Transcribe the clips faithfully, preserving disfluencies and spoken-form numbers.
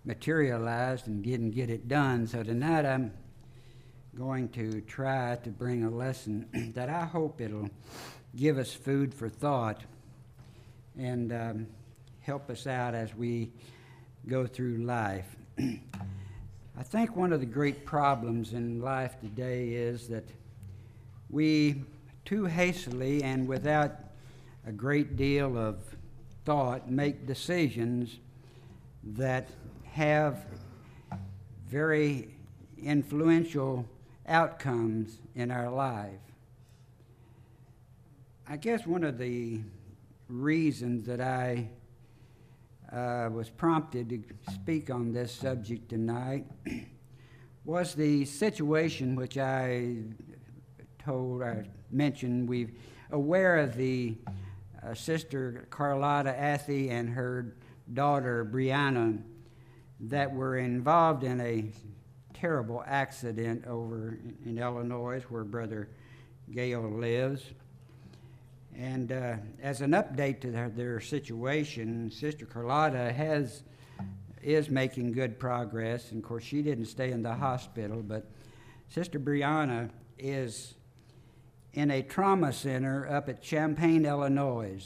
materialized and didn't get it done. So tonight I'm going to try to bring a lesson that I hope it'll give us food for thought and um, help us out as we go through life. I think one of the great problems in life today is that we too hastily and without a great deal of thought make decisions that have very influential outcomes in our life. I guess one of the reasons that I uh, was prompted to speak on this subject tonight was the situation which I told, I mentioned, we're aware of the uh, sister Carlotta Athey and her daughter Brianna that were involved in a terrible accident over in Illinois where Brother Gale lives. And uh, as an update to their, their situation, Sister Carlotta has is making good progress. And of course, she didn't stay in the hospital, but Sister Brianna is in a trauma center up at Champaign, Illinois.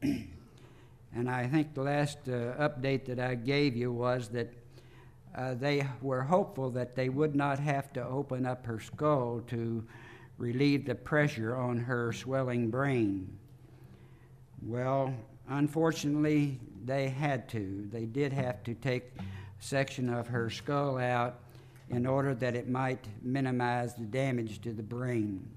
And I think the last uh, update that I gave you was that uh, they were hopeful that they would not have to open up her skull to relieve the pressure on her swelling brain. Well, unfortunately, they had to. They did have to take a section of her skull out in order that it might minimize the damage to the brain.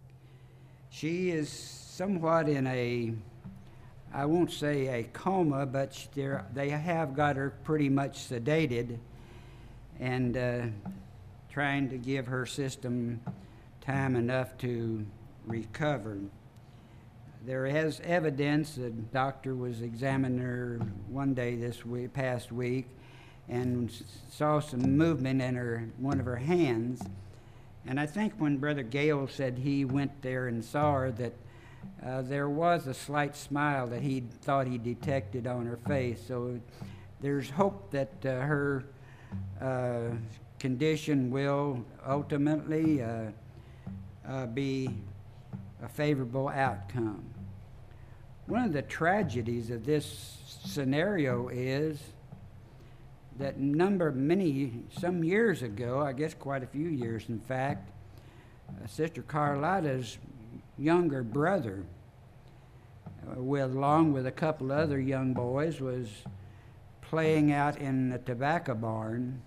She is somewhat in a, I won't say a coma, but they have got her pretty much sedated and uh, trying to give her system time enough to recover. There is evidence, the doctor was examining her one day this week, past week and saw some movement in her one of her hands. And I think when Brother Gale said he went there and saw her, that uh, there was a slight smile that he thought he detected on her face. So there's hope that uh, her uh, condition will ultimately uh, uh, be a favorable outcome. One of the tragedies of this scenario is that number many, some years ago, I guess quite a few years in fact, uh, Sister Carlotta's younger brother, uh, with, along with a couple other young boys, was playing out in the tobacco barn,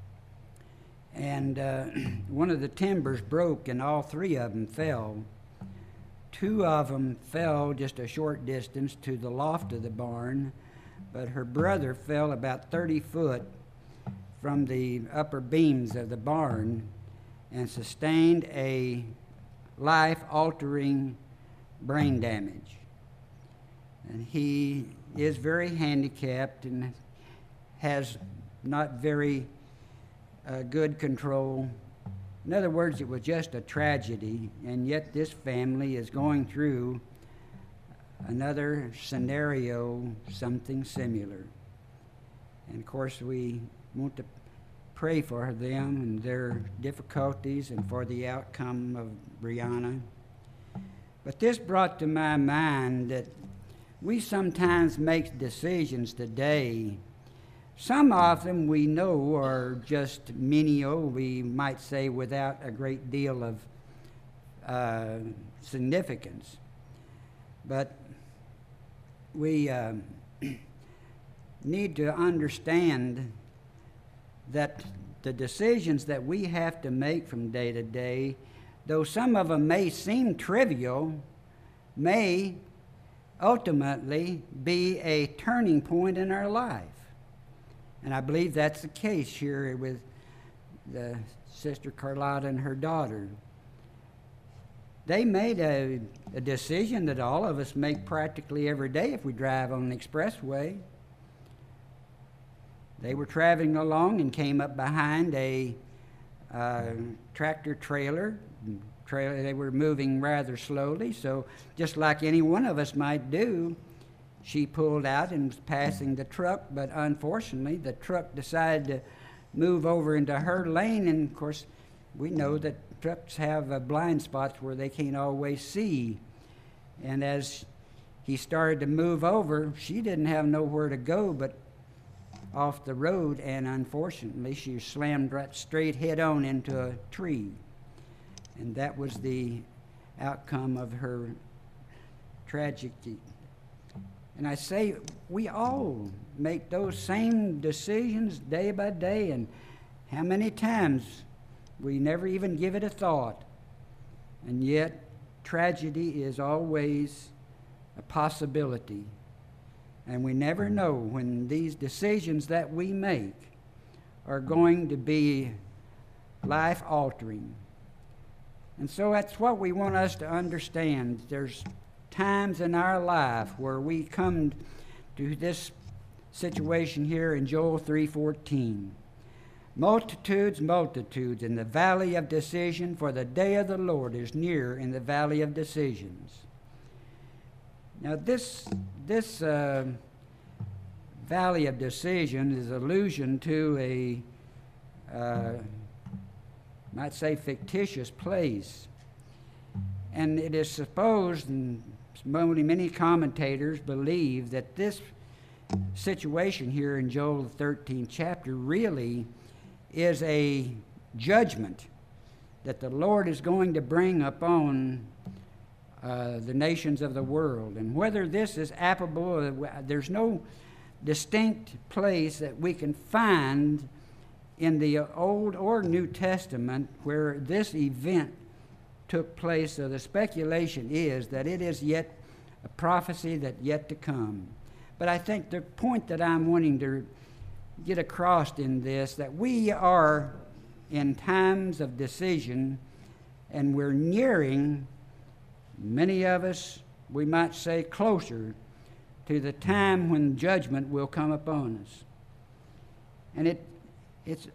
and uh, one of the timbers broke and all three of them fell. Two of them fell just a short distance to the loft of the barn, but her brother fell about thirty foot from the upper beams of the barn and sustained a life-altering brain damage. And he is very handicapped and has not very uh, good control. In other words, it was just a tragedy, and yet this family is going through another scenario, something similar. And of course, we want to pray for them and their difficulties and for the outcome of Brianna. But this brought to my mind that we sometimes make decisions today. Some of them we know are just menial, we might say, without a great deal of uh, significance. But we uh, need to understand that the decisions that we have to make from day to day, though some of them may seem trivial, may ultimately be a turning point in our life. And I believe that's the case here with the Sister Carlotta and her daughter. They made a, a decision that all of us make practically every day if we drive on the expressway. They were traveling along and came up behind a uh, tractor trailer. Trailer. They were moving rather slowly, so just like any one of us might do, she pulled out and was passing the truck, but unfortunately the truck decided to move over into her lane, and of course we know that trucks have uh, blind spots where they can't always see. And as he started to move over, she didn't have nowhere to go but off the road, and unfortunately she slammed right straight head on into a tree. And that was the outcome of her tragedy. And I say, we all make those same decisions day by day, and how many times we never even give it a thought. And yet, tragedy is always a possibility. And we never know when these decisions that we make are going to be life-altering. And so that's what we want us to understand. There's times in our life where we come to this situation here in Joel three fourteen. Multitudes, multitudes in the valley of decision, for the day of the Lord is near in the valley of decisions. Now this, this uh, valley of decision is allusion to a, uh, might say, fictitious place. And it is supposed, and many, many commentators believe, that this situation here in Joel the thirteenth chapter really is a judgment that the Lord is going to bring upon uh, the nations of the world. And whether this is applicable, there's no distinct place that we can find in the Old or New Testament where this event took place. So the speculation is that it is yet a prophecy that yet to come. But I think the point that I'm wanting to get across in this, that we are in times of decision, and we're nearing, many of us, we might say, closer to the time when judgment will come upon us. And it, it's,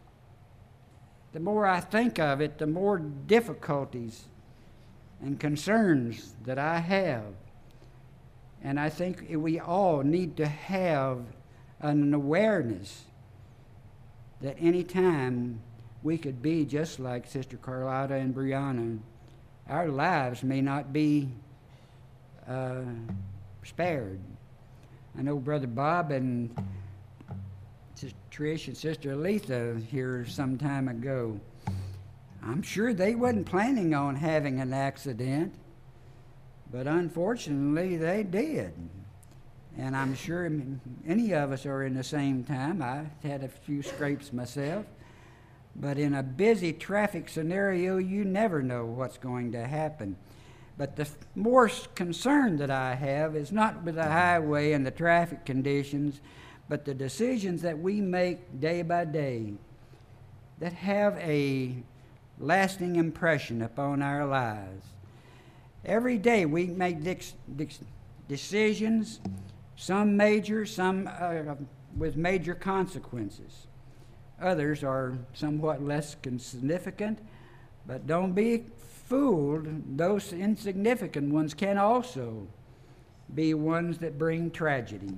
the more I think of it, the more difficulties and concerns that I have. And I think we all need to have an awareness that any time we could be just like Sister Carlotta and Brianna. Our lives may not be uh, spared. I know Brother Bob and Sister Trish and Sister Aletha here some time ago. I'm sure they wasn't planning on having an accident, but unfortunately they did. And I'm sure any of us are in the same time. I had a few scrapes myself. But in a busy traffic scenario, you never know what's going to happen. But the more concern that I have is not with the highway and the traffic conditions, but the decisions that we make day by day that have a lasting impression upon our lives. Every day we make dix, dix, decisions, some major, some uh, with major consequences. Others are somewhat less significant, but don't be fooled. Those insignificant ones can also be ones that bring tragedy.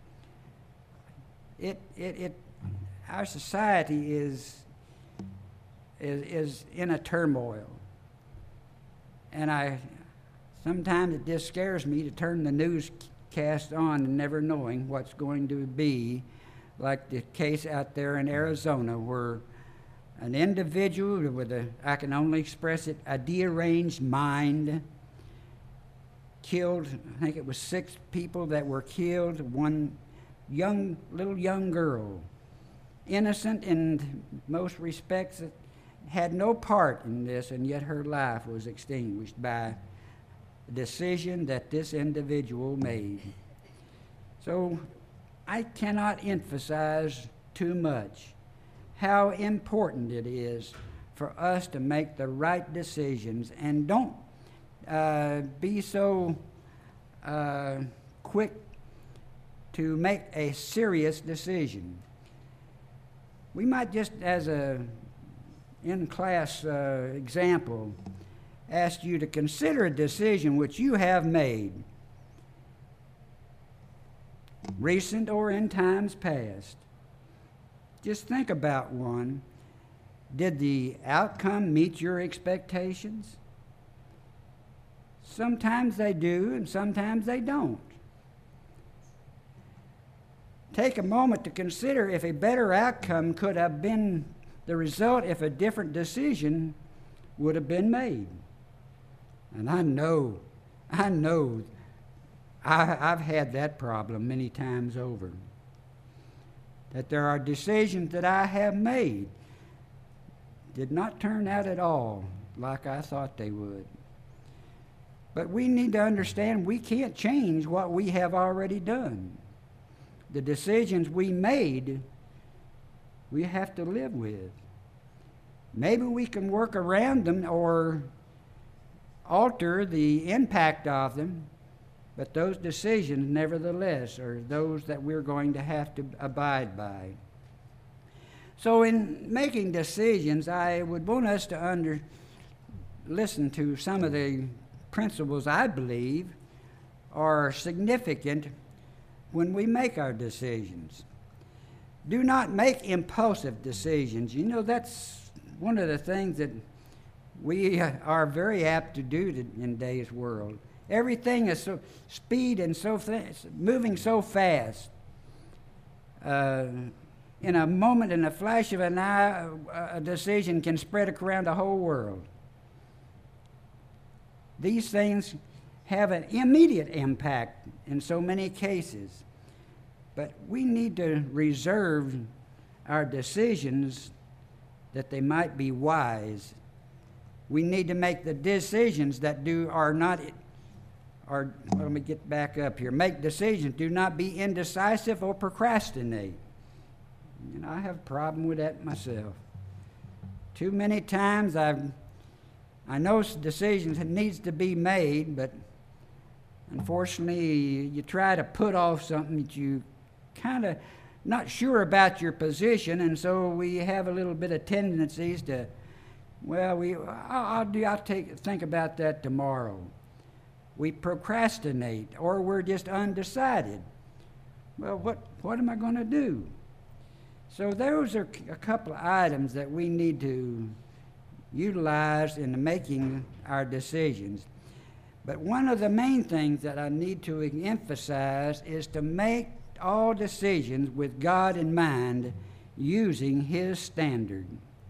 It, it, it, our society is, is, is in a turmoil. And I, sometimes it just scares me to turn the newscast on and never knowing what's going to be, like the case out there in Arizona where an individual with a, I can only express it, a deranged mind killed, I think it was six people that were killed, one young, little young girl, innocent in most respects, had no part in this, and yet her life was extinguished by a decision that this individual made. So I cannot emphasize too much how important it is for us to make the right decisions, and don't uh, be so uh, quick to make a serious decision. We might just, as a in-class uh, example, ask you to consider a decision which you have made. recent or in times past. Just think about one. Did the outcome meet your expectations? Sometimes they do, and sometimes they don't. Take a moment to consider if a better outcome could have been the result if a different decision would have been made. And I know, I know, I, I've had that problem many times over. That there are decisions that I have made did not turn out at all like I thought they would. But we need to understand we can't change what we have already done. The decisions we made, we have to live with. Maybe we can work around them or alter the impact of them, but those decisions, nevertheless, are those that we're going to have to abide by. So in making decisions, I would want us to under, listen to some of the principles I believe are significant when we make our decisions. Do not make impulsive decisions. You know, that's one of the things that we are very apt to do to, in today's world. Everything is so speed and so fast, moving so fast. Uh, in a moment, in a flash of an eye, a decision can spread around the whole world. These things have an immediate impact in so many cases. But we need to reserve our decisions that they might be wise. We need to make the decisions that do are not, are, well, let me get back up here. Make decisions. Do not be indecisive or procrastinate. And I have a problem with that myself. Too many times I've I know decisions that needs to be made, but unfortunately, you try to put off something that you kind of not sure about your position, and so we have a little bit of tendencies to, well, we I'll, I'll do I'll take think about that tomorrow. We procrastinate, or we're just undecided. Well, what what am I going to do? So those are a couple of items that we need to utilize in making our decisions. But one of the main things that I need to emphasize is to make all decisions with God in mind, using His standard.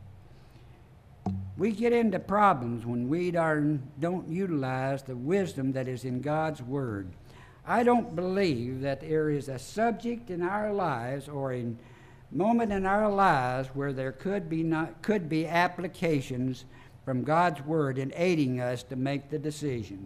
We get into problems when we are, don't utilize the wisdom that is in God's Word. I don't believe that there is a subject in our lives or a moment in our lives where there could be not could be applications from God's Word in aiding us to make the decision.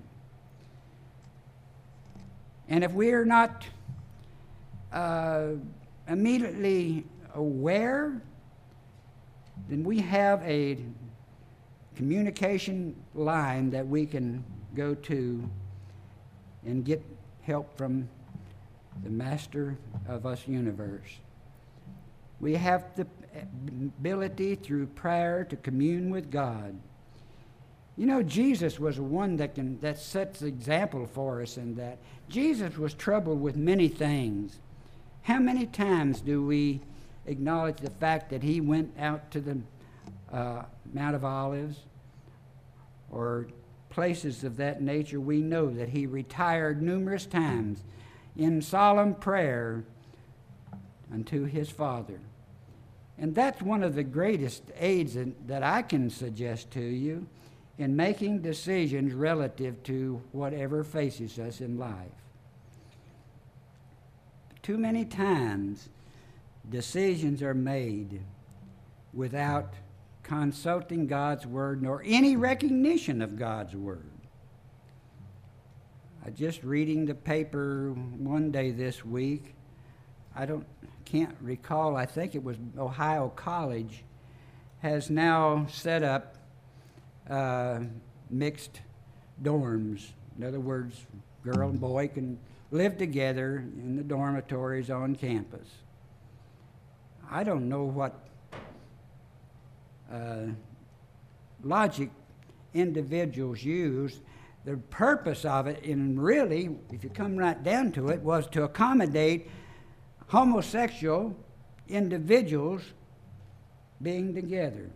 And if we are not uh, immediately aware, then we have a communication line that we can go to and get help from the Master of us universe. We have the ability through prayer to commune with God. You know, Jesus was one that can that sets the example for us in that. Jesus was troubled with many things. How many times do we acknowledge the fact that he went out to the uh, Mount of Olives or places of that nature? We know that he retired numerous times in solemn prayer unto his Father. And that's one of the greatest aids that I can suggest to you in making decisions relative to whatever faces us in life. Too many times, decisions are made without consulting God's Word nor any recognition of God's Word. I just reading the paper one day this week. I don't can't recall. I think it was Ohio College has now set up uh, mixed dorms. In other words, girl and boy can live together in the dormitories on campus. I don't know what uh, logic individuals use. The purpose of it, and really, if you come right down to it, was to accommodate homosexual individuals being together.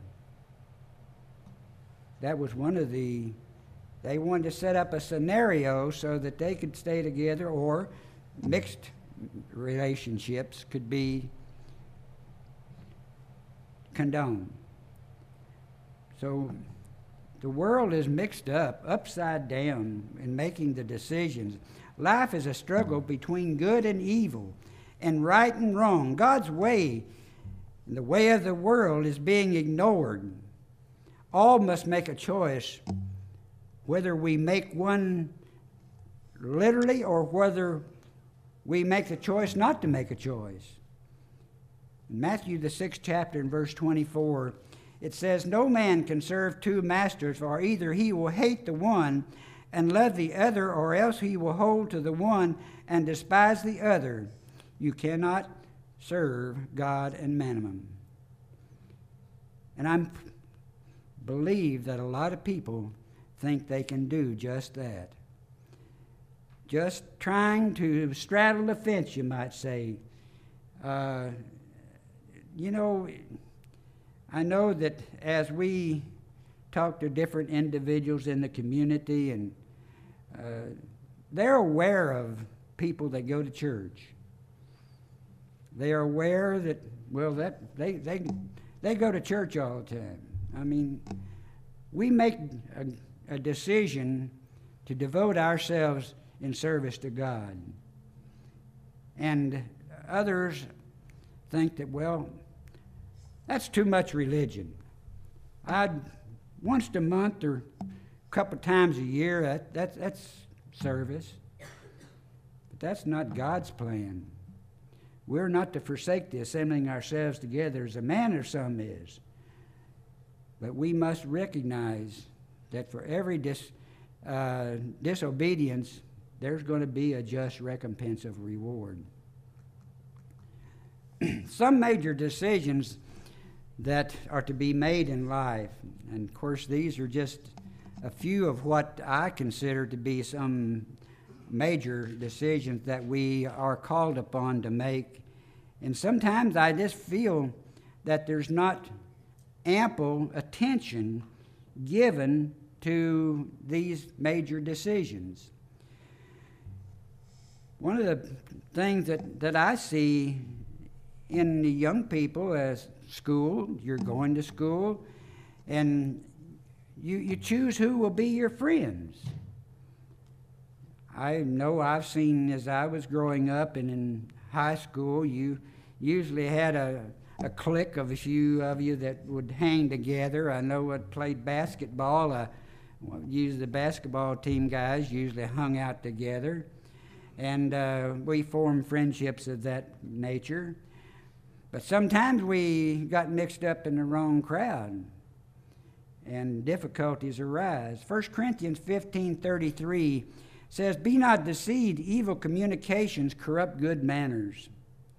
That was one of the, they wanted to set up a scenario so that they could stay together, or mixed relationships could be condoned. So the world is mixed up, upside down, in making the decisions. Life is a struggle between good and evil, and right and wrong. God's way, the way of the world, is being ignored. All must make a choice, whether we make one literally or whether we make the choice not to make a choice. In Matthew, the sixth chapter, in verse twenty-four, it says, "No man can serve two masters, for either he will hate the one and love the other, or else he will hold to the one and despise the other. You cannot serve God and mammon." And I believe that a lot of people think they can do just that. Just trying to straddle the fence, you might say. Uh, you know, I know that as we talk to different individuals in the community, and uh, they're aware of people that go to church. They are aware that, well, that they they they go to church all the time. I mean, we make a, a decision to devote ourselves in service to God. And others think that, well, that's too much religion. I'd once a month or a couple times a year, that, that, that's service. But that's not God's plan. We're not to forsake the assembling ourselves together as a man or some is. But we must recognize that for every dis, uh, disobedience, there's going to be a just recompense of reward. Some major decisions that are to be made in life, and of course these are just a few of what I consider to be some major decisions that we are called upon to make. And sometimes I just feel that there's not ample attention given to these major decisions. One of the things that, that I see in the young people as school, you're going to school, and you, you choose who will be your friends. I know I've seen as I was growing up and in high school, you usually had a, a clique of a few of you that would hang together. I know I played basketball. I used the basketball team guys usually hung out together. And uh, we formed friendships of that nature. But sometimes we got mixed up in the wrong crowd, and difficulties arise. First Corinthians fifteen thirty-three says, "Be not deceived, evil communications corrupt good manners."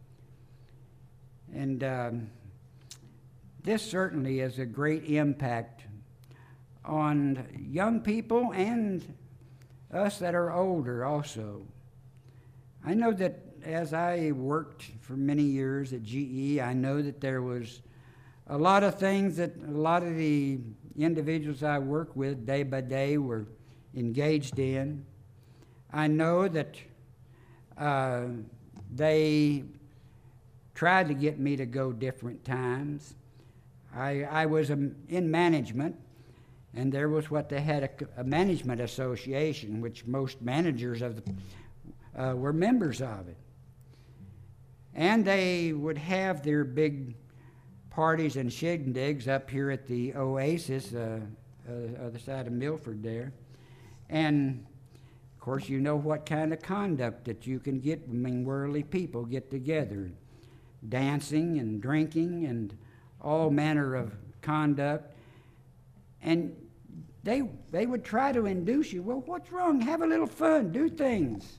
And um, this certainly is a great impact on young people and us that are older also. I know that as I worked for many years at G E, I know that there was a lot of things that a lot of the individuals I worked with day by day were engaged in. I know that uh, they tried to get me to go different times. I, I was um, in management, and there was what they had, a, a management association, which most managers of the Uh, were members of it. And they would have their big parties and shindigs up here at the Oasis, uh, uh, other side of Milford there. And, of course, you know what kind of conduct that you can get when worldly people get together. Dancing and drinking and all manner of conduct. And they, they would try to induce you, well, what's wrong? Have a little fun. Do things.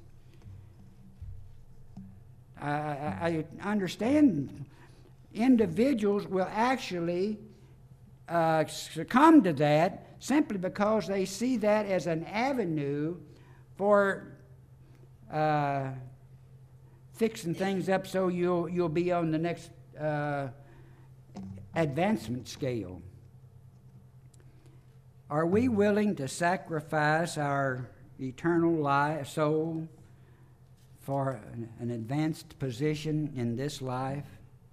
I, I understand individuals will actually uh, succumb to that simply because they see that as an avenue for uh, fixing things up so you'll, you'll be on the next uh, advancement scale. Are we willing to sacrifice our eternal life, soul for an, an advanced position in this life?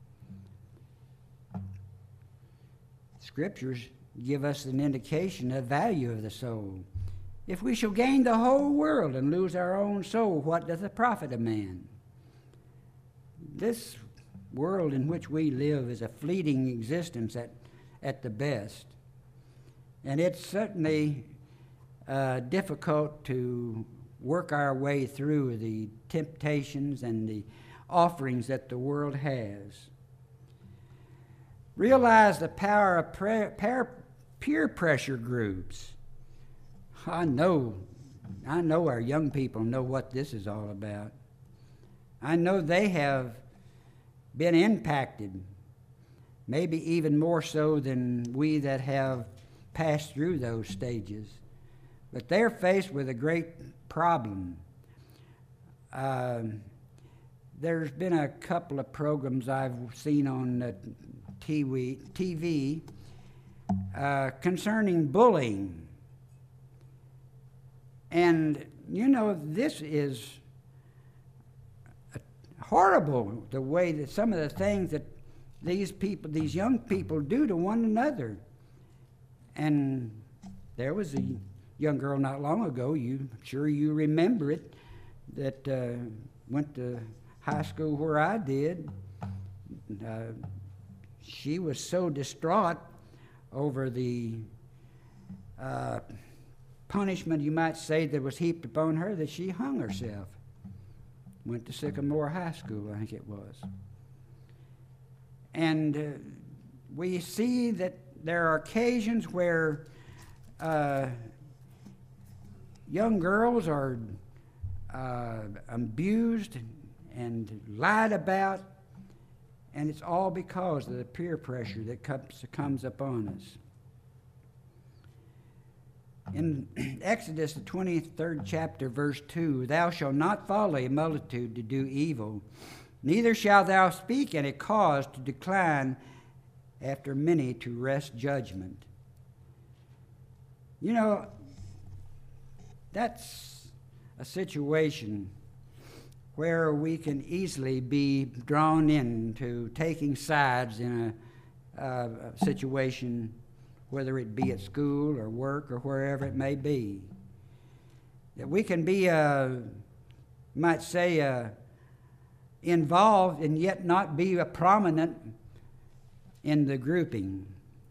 Scriptures give us an indication of the value of the soul. If we shall gain the whole world and lose our own soul, what doth it profit a man? This world in which we live is a fleeting existence at, at the best. And it's certainly uh, difficult to work our way through the temptations and the offerings that the world has. Realize the power of prayer, peer, peer pressure groups. I know, I know our young people know what this is all about. I know they have been impacted, maybe even more so than we that have passed through those stages. But they're faced with a great problem. Uh, there's been a couple of programs I've seen on the T V, T V uh, concerning bullying. And, you know, this is horrible, the way that some of the things that these people, these young people do to one another. And there was a young girl not long ago, you sure you remember it, that uh, went to high school where I did. Uh, she was so distraught over the uh, punishment, you might say, that was heaped upon her that she hung herself. Went to Sycamore High School, I think it was. And uh, we see that there are occasions where uh, young girls are uh, abused and, and lied about, and it's all because of the peer pressure that comes, comes upon us. In Exodus, the twenty-third chapter, verse two, thou shalt not follow a multitude to do evil, neither shalt thou speak any cause to decline after many to wrest judgment. You know, that's a situation where we can easily be drawn into taking sides in a, uh, a situation, whether it be at school or work or wherever it may be. That we can be, uh, might say, uh, involved and yet not be a prominent in the grouping.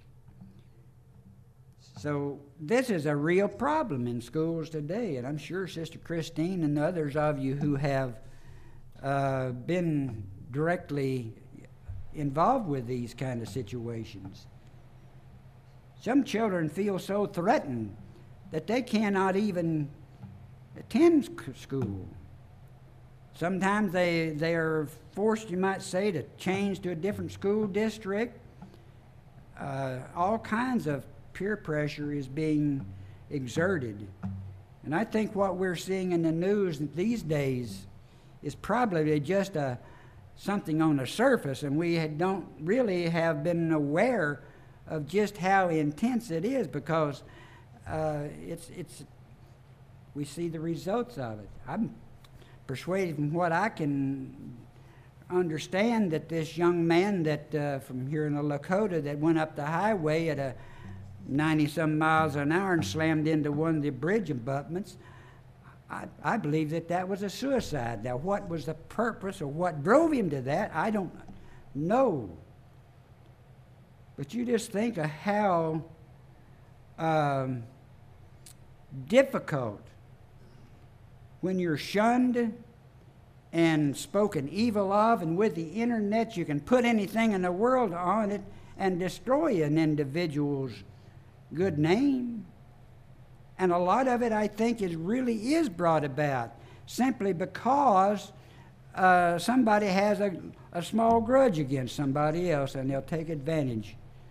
So this is a real problem in schools today, and I'm sure Sister Christine and others of you who have uh, been directly involved with these kind of situations. Some children feel so threatened that they cannot even attend school. Sometimes they, they are forced, you might say, to change to a different school district. Uh, all kinds of peer pressure is being exerted. And I think what we're seeing in the news these days is probably just a, something on the surface, and we had, don't really have been aware of just how intense it is, because uh, it's, it's, we see the results of it. I'm persuaded from what I can understand that this young man that uh, from here in the Lakota that went up the highway at a ninety-some miles an hour and slammed into one of the bridge abutments, I, I believe that that was a suicide. Now, what was the purpose or what drove him to that, I don't know. But you just think of how um, difficult when you're shunned and spoken evil of, and with the internet you can put anything in the world on it and destroy an individual's good name. And a lot of it, I think, is really is brought about simply because uh, somebody has a, a small grudge against somebody else, and they'll take advantage.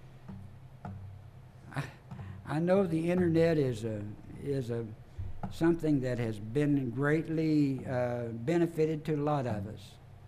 I, I know the internet is a is a something that has been greatly uh, benefited to a lot of us.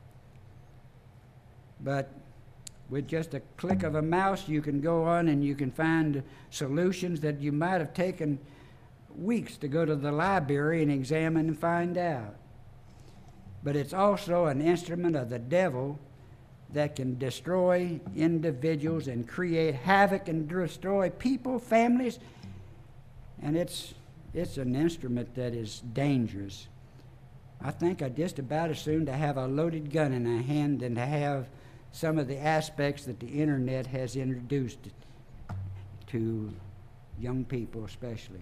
But with just a click of a mouse, you can go on and you can find solutions that you might have taken weeks to go to the library and examine and find out. But it's also an instrument of the devil that can destroy individuals and create havoc and destroy people, families, and it's it's an instrument that is dangerous. I think I'd just about as soon to have a loaded gun in my hand than to have some of the aspects that the internet has introduced to young people especially.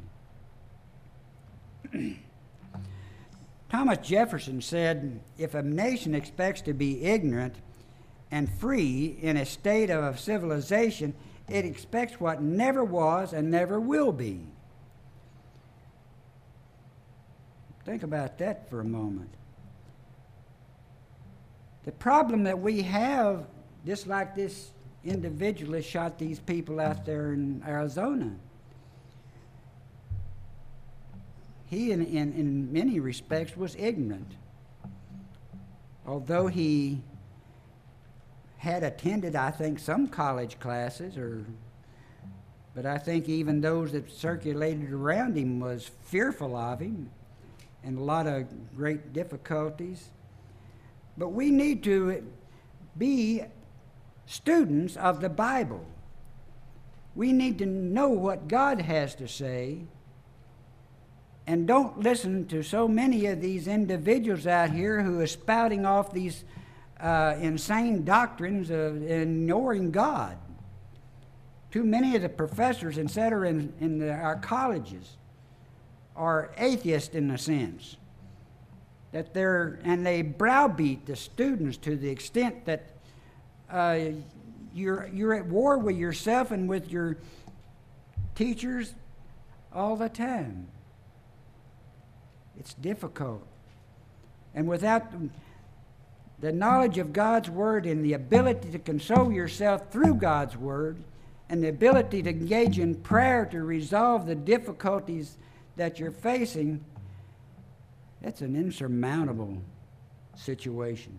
Thomas Jefferson said, if a nation expects to be ignorant and free in a state of civilization, it expects what never was and never will be. Think about that for a moment. The problem that we have, just like this individualist shot these people out there in Arizona, he, in, in, in many respects, was ignorant. Although he had attended, I think, some college classes, or, but I think even those that circulated around him was fearful of him and a lot of great difficulties. But we need to be students of the Bible. We need to know what God has to say, and don't listen to so many of these individuals out here who are spouting off these uh, insane doctrines of ignoring God. Too many of the professors, et cetera, in, in the, our colleges are atheists in a sense. That they're, and they browbeat the students to the extent that uh, you're, you're at war with yourself and with your teachers all the time. It's difficult. And without the knowledge of God's Word and the ability to console yourself through God's Word and the ability to engage in prayer to resolve the difficulties that you're facing, that's an insurmountable situation.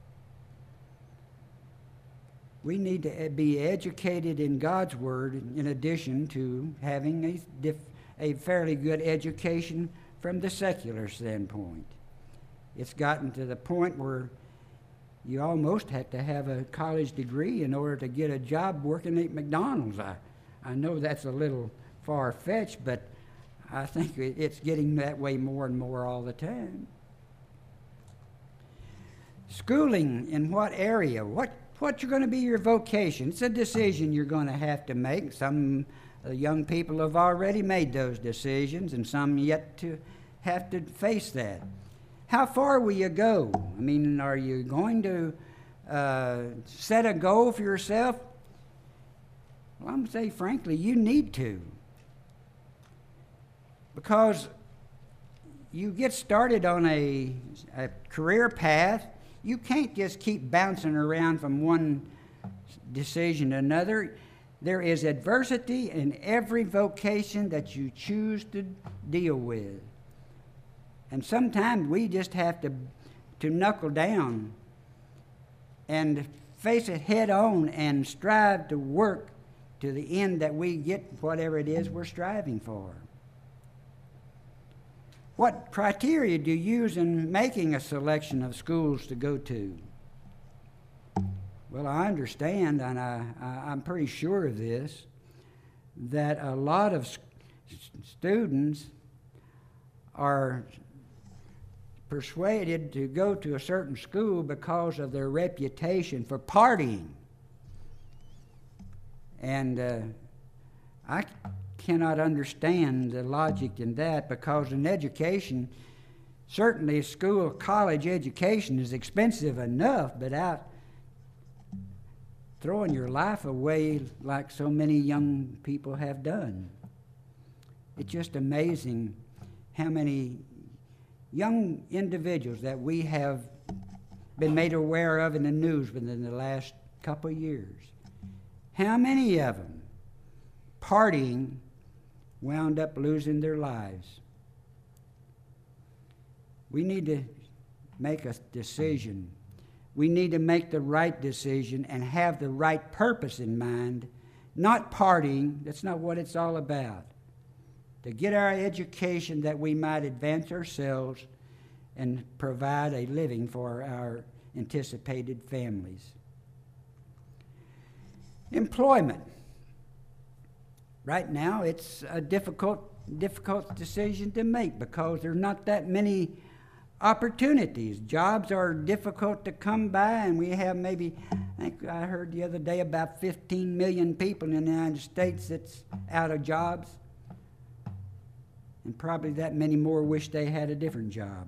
We need to be educated in God's Word in addition to having a, diff, a fairly good education from the secular standpoint. It's gotten to the point where you almost have to have a college degree in order to get a job working at McDonald's. I, I know that's a little far-fetched, but I think it's getting that way more and more all the time. Schooling in what area? What what's going to be your vocation? It's a decision you're going to have to make. Some uh, young people have already made those decisions, and some yet to have to face that. How far will you go? I mean, are you going to uh, set a goal for yourself? Well, I'm going to say, frankly, you need to. Because you get started on a, a career path, you can't just keep bouncing around from one decision to another. There is adversity in every vocation that you choose to deal with. And sometimes we just have to, to knuckle down and face it head on and strive to work to the end that we get whatever it is we're striving for. What criteria do you use in making a selection of schools to go to? Well, I understand, and I, I, I'm pretty sure of this, that a lot of st- students are persuaded to go to a certain school because of their reputation for partying. And uh, I cannot understand the logic in that, because in education, certainly school, college education is expensive enough, but out throwing your life away like so many young people have done. It's just amazing how many young individuals that we have been made aware of in the news within the last couple of years. How many of them, partying, wound up losing their lives? We need to make a decision. we need to make the right decision and have the right purpose in mind, not partying. That's not what it's all about. To get our education that we might advance ourselves and provide a living for our anticipated families. Employment. Right now, it's a difficult, difficult decision to make because there are not that many opportunities. Jobs are difficult to come by, and we have maybe, I think I heard the other day, about fifteen million people in the United States that's out of jobs. And probably that many more wish they had a different job.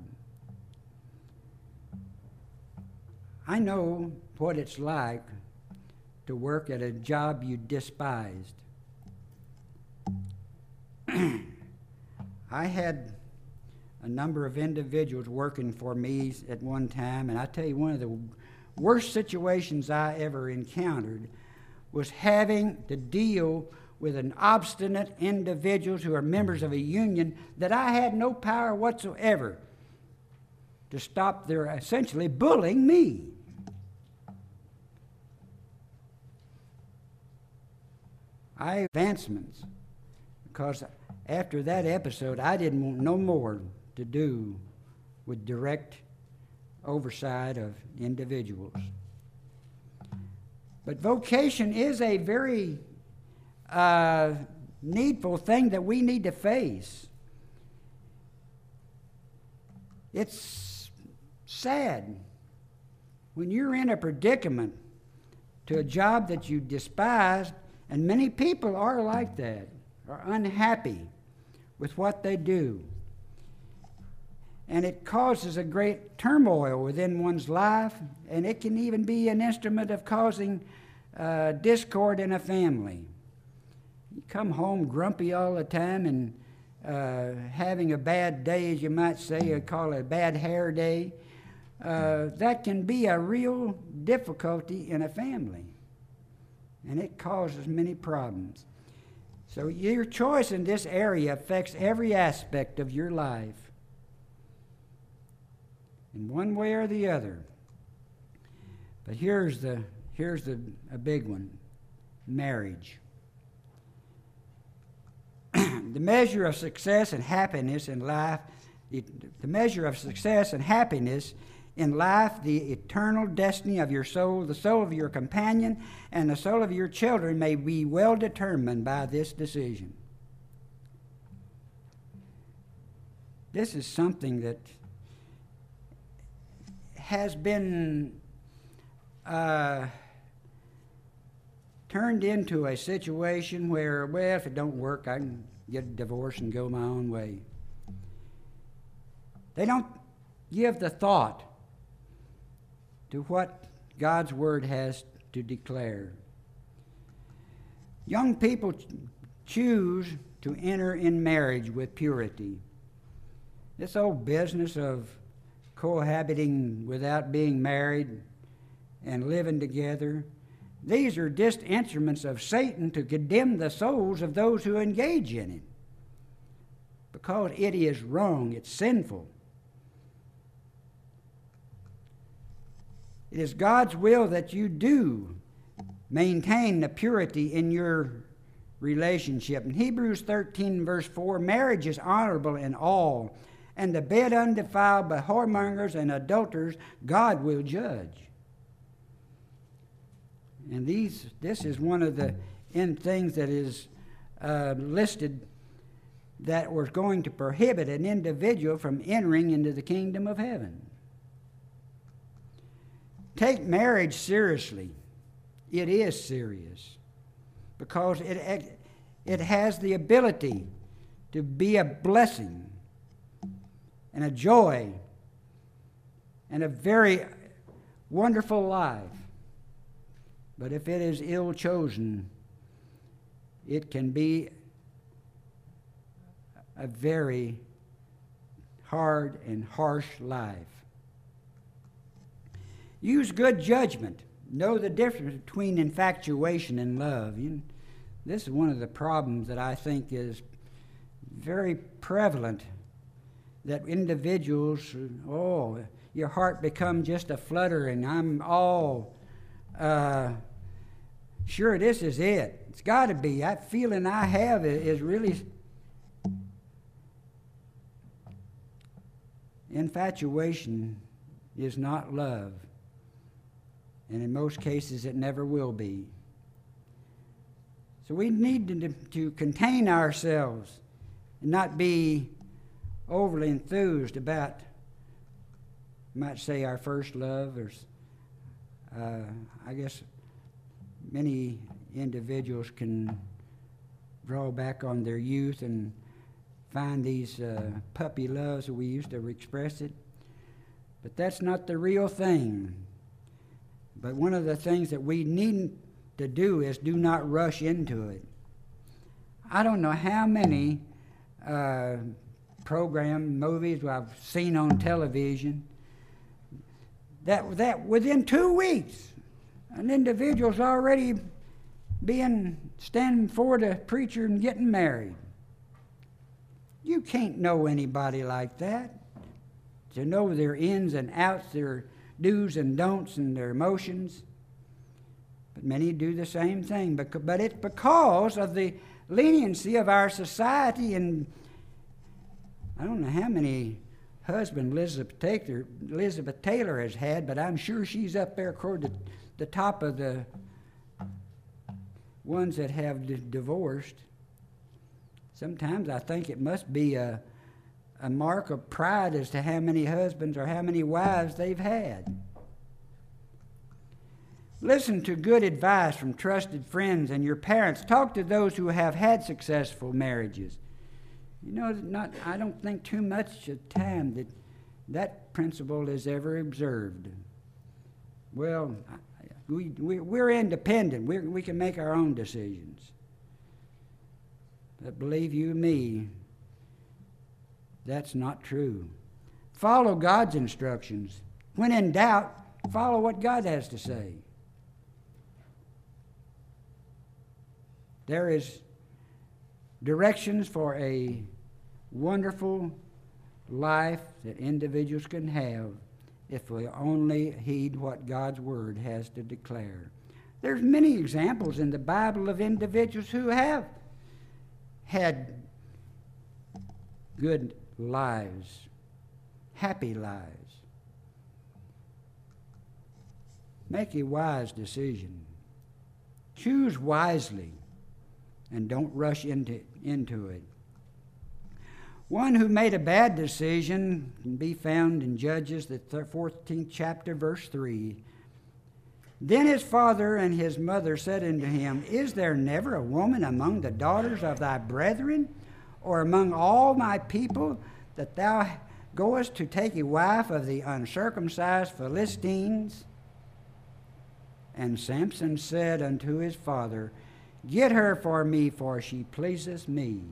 I know what it's like to work at a job you despised. I had a number of individuals working for me at one time, and I tell you, one of the worst situations I ever encountered was having to deal with an obstinate individuals who are members of a union that I had no power whatsoever to stop their essentially bullying me. I advancements because after that episode, I didn't want no more to do with direct oversight of individuals. But vocation is a very uh, needful thing that we need to face. It's sad when you're in a predicament to a job that you despise, and many people are like that, are unhappy with what they do. And it causes a great turmoil within one's life, and it can even be an instrument of causing uh, discord in a family. You come home grumpy all the time and uh, having a bad day, as you might say, or call it a bad hair day. Uh, that can be a real difficulty in a family, and it causes many problems. So your choice in this area affects every aspect of your life, in one way or the other. But here's the here's the a big one: marriage. The measure of success and happiness in life, it, the measure of success and happiness in life, the eternal destiny of your soul, the soul of your companion, and the soul of your children may be well determined by this decision. This is something that has been uh, turned into a situation where, well, if it don't work, I can get a divorce and go my own way. They don't give the thought to what God's Word has to declare. Young people choose to enter in marriage with purity. This old business of cohabiting without being married and living together, these are just instruments of Satan to condemn the souls of those who engage in it, because it is wrong, it's sinful. It is God's will that you do maintain the purity in your relationship. In Hebrews thirteen, verse four, marriage is honorable in all, and the bed undefiled by whoremongers and adulterers God will judge. And these, this is one of the in things that is uh, listed that was going to prohibit an individual from entering into the kingdom of heaven. Take marriage seriously. It is serious because it, it has the ability to be a blessing and a joy and a very wonderful life. But if it is ill chosen, it can be a very hard and harsh life. Use good judgment. Know the difference between infatuation and love. You know, this is one of the problems that I think is very prevalent that individuals, oh, your heart becomes just a flutter, and I'm all uh, sure this is it. It's got to be. That feeling I have is really infatuation is not love, and in most cases it never will be. So we need to, to contain ourselves and not be overly enthused about, you might say, our first love. Or uh, I guess many individuals can draw back on their youth and find these uh, puppy loves that we used to express it. But that's not the real thing. But one of the things that we need to do is do not rush into it. I don't know how many uh, program movies I've seen on television that that within two weeks an individual's already being standing before the preacher and getting married. You can't know anybody like that, to know their ins and outs, their do's and don'ts, and their emotions. But many do the same thing. But, but it's because of the leniency of our society, and I don't know how many husbands Elizabeth Taylor, Elizabeth Taylor has had, but I'm sure she's up there toward the, the top of the ones that have d- divorced. Sometimes I think it must be a, a mark of pride as to how many husbands or how many wives they've had. Listen to good advice from trusted friends and your parents. Talk to those who have had successful marriages. You know, not, I don't think too much of time that that principle is ever observed. Well, we, we, we're independent. We're, we can make our own decisions. But believe you me, that's not true. Follow God's instructions. When in doubt, follow what God has to say. There is directions for a wonderful life that individuals can have if we only heed what God's Word has to declare. There's many examples in the Bible of individuals who have had good lives, happy lives. Make a wise decision. Choose wisely. And don't rush into, into it. One who made a bad decision can be found in Judges, the fourteenth chapter, verse three. Then his father and his mother said unto him, Is there never a woman among the daughters of thy brethren, or among all my people, that thou goest to take a wife of the uncircumcised Philistines? And Samson said unto his father, Get her for me, for she pleaseth me.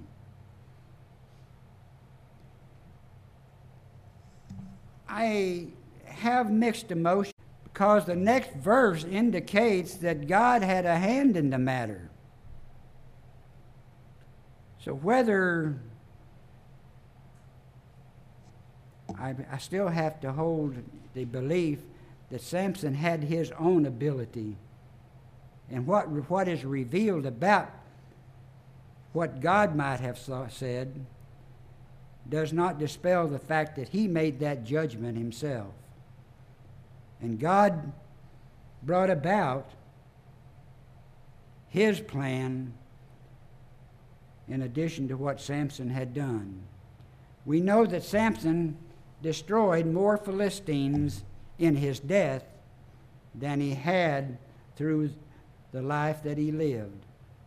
I have mixed emotions because the next verse indicates that God had a hand in the matter. So whether I, I still have to hold the belief that Samson had his own ability. And what, what is revealed about what God might have said does not dispel the fact that he made that judgment himself. And God brought about his plan in addition to what Samson had done. We know that Samson destroyed more Philistines in his death than he had through the life that he lived.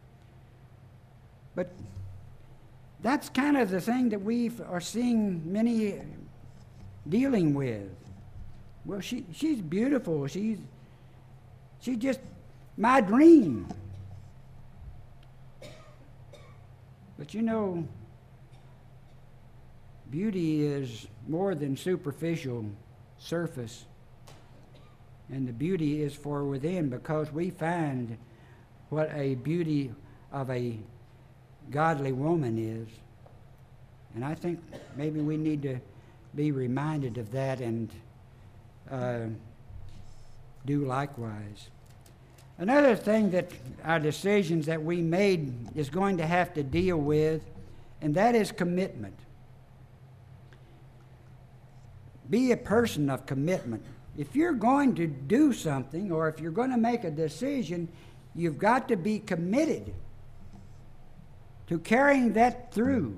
But that's kind of the thing that we are seeing many dealing with. Well, she she's beautiful. She's she's just my dream. But you know, beauty is more than superficial surface. And the beauty is for within, because we find what a beauty of a godly woman is. And I think maybe we need to be reminded of that and uh, do likewise. Another thing that our decisions that we made is going to have to deal with, and that is commitment. Be a person of commitment. If you're going to do something, or if you're going to make a decision, you've got to be committed to carrying that through.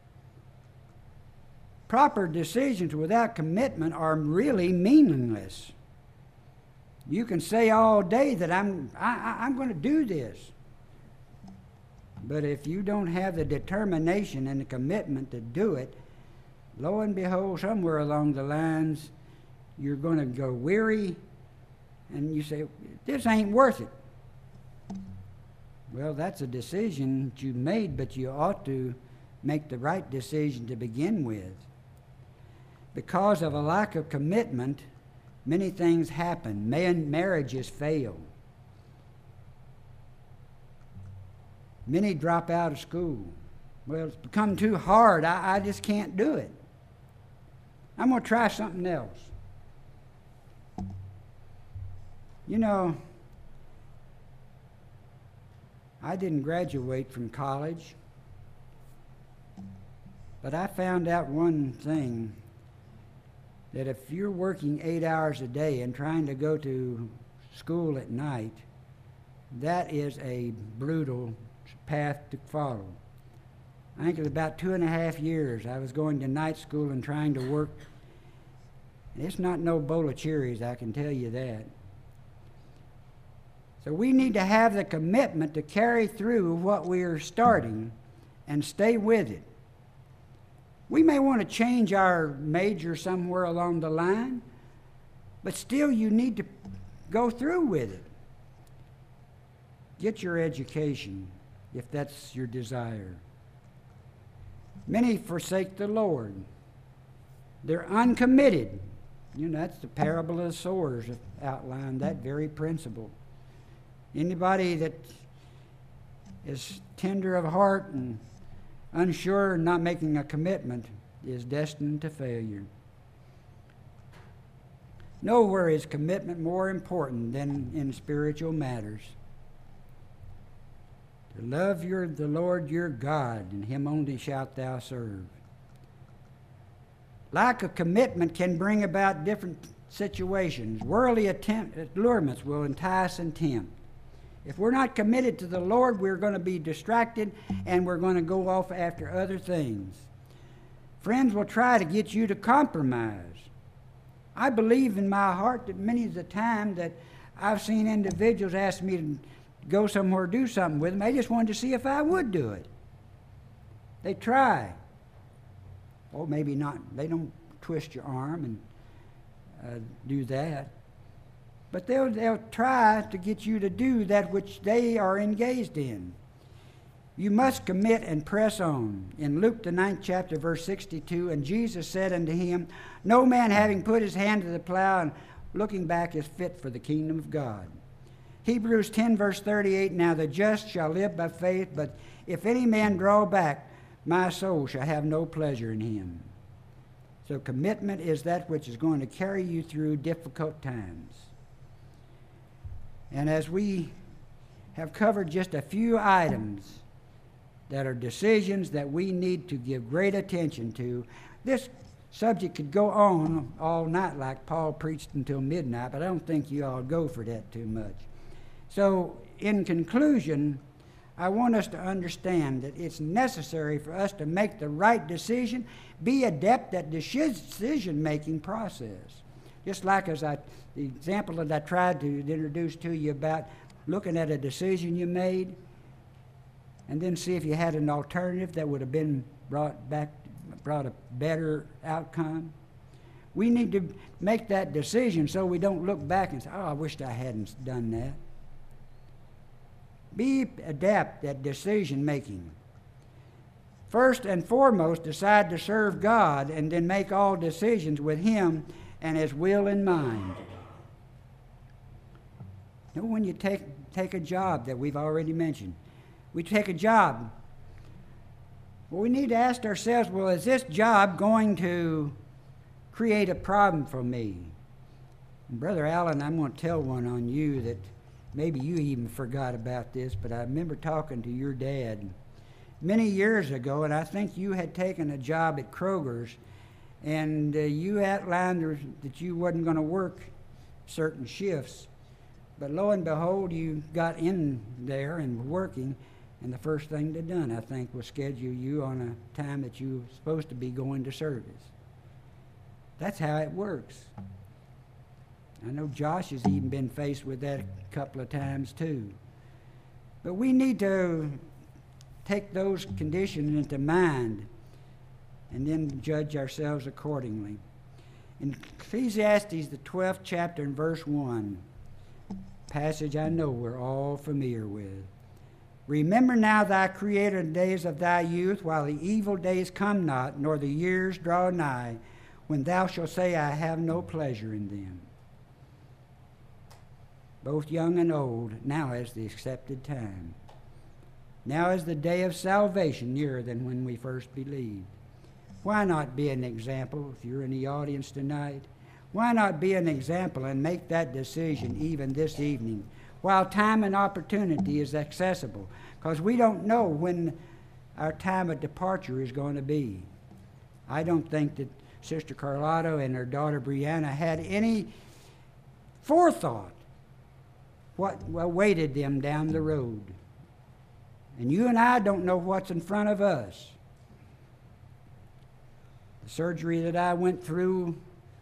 Proper decisions without commitment are really meaningless. You can say all day that I'm, I, I, I'm going to do this. But if you don't have the determination and the commitment to do it, lo and behold, somewhere along the lines, you're going to go weary, and you say, this ain't worth it. Well, that's a decision that you made, but you ought to make the right decision to begin with. Because of a lack of commitment, many things happen. Man, marriages fail. Many drop out of school. Well, it's become too hard. I, I just can't do it. I'm going to try something else. You know, I didn't graduate from college, but I found out one thing, that if you're working eight hours a day and trying to go to school at night, that is a brutal path to follow. I think it was about two and a half years I was going to night school and trying to work. And it's not no bowl of cherries, I can tell you that. So we need to have the commitment to carry through what we are starting and stay with it. We may want to change our major somewhere along the line, but still you need to go through with it. Get your education, if that's your desire. Many forsake the Lord. They're uncommitted. You know, that's the parable of the sowers that outlined that very principle. Anybody that is tender of heart and unsure and not making a commitment is destined to failure. Nowhere is commitment more important than in spiritual matters. To love your, the Lord your God, and him only shalt thou serve. Lack of commitment can bring about different situations. Worldly attempt, allurements will entice and tempt. If we're not committed to the Lord, we're going to be distracted and we're going to go off after other things. Friends will try to get you to compromise. I believe in my heart that many of the time that I've seen individuals ask me to go somewhere, do something with them. They just wanted to see if I would do it. They try. Or maybe not. They don't twist your arm and uh, do that. But they'll, they'll try to get you to do that which they are engaged in. You must commit and press on. In Luke the ninth chapter, verse sixty-two, and Jesus said unto him, no man having put his hand to the plow and looking back is fit for the kingdom of God. Hebrews ten, verse thirty-eight, now the just shall live by faith, but if any man draw back, my soul shall have no pleasure in him. So commitment is that which is going to carry you through difficult times. And as we have covered just a few items that are decisions that we need to give great attention to, this subject could go on all night like Paul preached until midnight, but I don't think you all go for that too much. So in conclusion, I want us to understand that it's necessary for us to make the right decision, be adept at the decision-making process. Just like as I, the example that I tried to introduce to you about looking at a decision you made and then see if you had an alternative that would have been brought back, brought a better outcome. We need to make that decision so we don't look back and say, oh, I wished I hadn't done that. Be adept at decision making. First and foremost, decide to serve God and then make all decisions with him and his will in mind. You know, when you take, take a job that we've already mentioned, we take a job. Well, we need to ask ourselves, well, is this job going to create a problem for me. And Brother Allen, I'm going to tell one on you that maybe you even forgot about this, but I remember talking to your dad many years ago, and I think you had taken a job at Kroger's, and uh, you outlined that you wasn't going to work certain shifts. But lo and behold, you got in there and were working, and the first thing they done, I think, was schedule you on a time that you were supposed to be going to service. That's how it works. I know Josh has even been faced with that a couple of times too. But we need to take those conditions into mind and then judge ourselves accordingly. In Ecclesiastes, the twelfth chapter and verse one, passage I know we're all familiar with. Remember now thy Creator in the days of thy youth, while the evil days come not, nor the years draw nigh, when thou shalt say, I have no pleasure in them. Both young and old, now is the accepted time. Now is the day of salvation nearer than when we first believed. Why not be an example, if you're in the audience tonight? Why not be an example and make that decision even this evening, while time and opportunity is accessible? Because we don't know when our time of departure is going to be. I don't think that Sister Carlotta and her daughter Brianna had any forethought what awaited them down the road. And you and I don't know what's in front of us. The surgery that I went through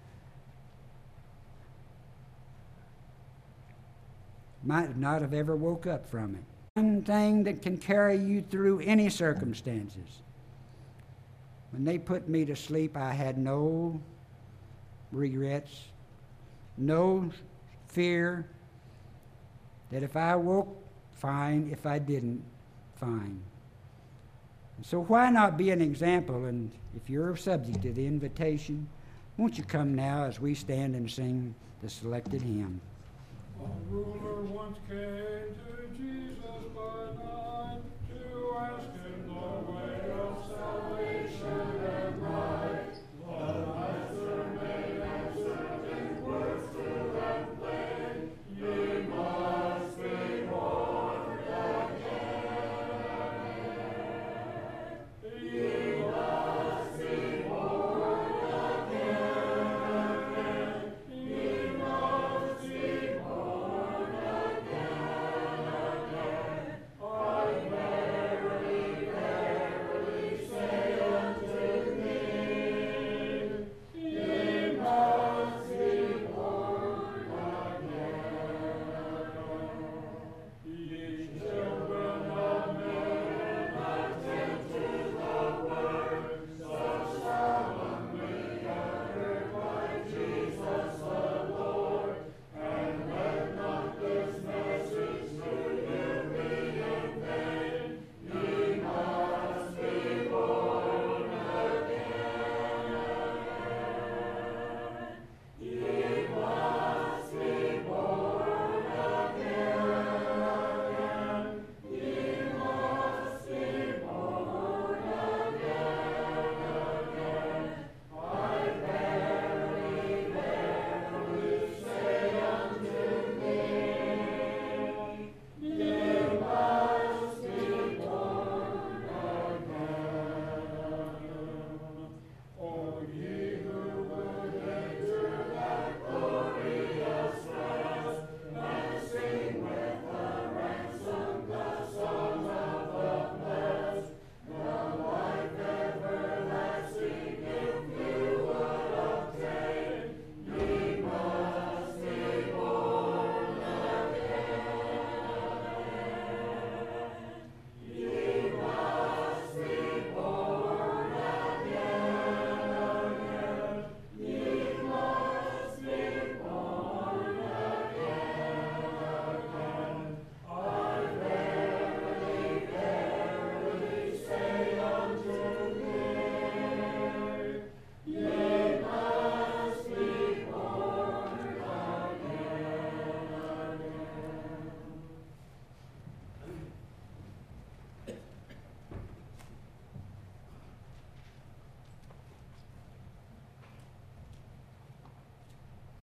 might not have ever woke up from it. One thing that can carry you through any circumstances. When they put me to sleep, I had no regrets, no fear that if I woke, fine. If I didn't, fine. So why not be an example? And if you're subject to the invitation, won't you come now as we stand and sing the selected hymn? A ruler once came to Jesus.